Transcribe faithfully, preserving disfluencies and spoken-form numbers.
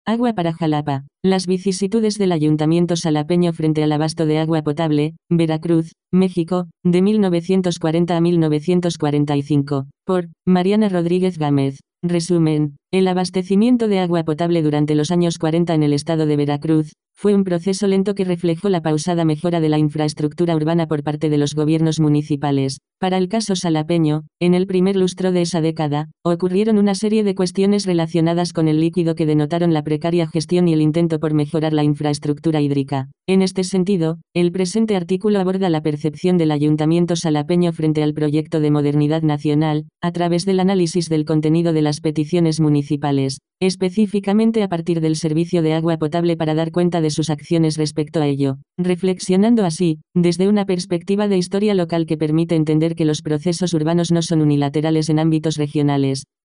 Agua para Jalapa. Las vicisitudes del Ayuntamiento Xalapeño frente al abasto de agua potable, Veracruz, México, de mil novecientos cuarenta a mil novecientos cuarenta y cinco, por Mariana Rodríguez Gámez. Resumen. El abastecimiento de agua potable durante los años cuarenta en el estado de Veracruz fue un proceso lento que reflejó la pausada mejora de la infraestructura urbana por parte de los gobiernos municipales. Para el caso xalapeño, en el primer lustro de esa década, ocurrieron una serie de cuestiones relacionadas con el líquido que denotaron la precaria gestión y el intento por mejorar la infraestructura hídrica. En este sentido, el presente artículo aborda la percepción del Ayuntamiento xalapeño frente al proyecto de modernidad nacional, a través del análisis del contenido de las peticiones municipales, específicamente a partir del servicio de agua potable para dar cuenta de sus acciones respecto a ello, reflexionando así, desde una perspectiva de historia local que permite entender que los procesos urbanos no son unilaterales en ámbitos regionales,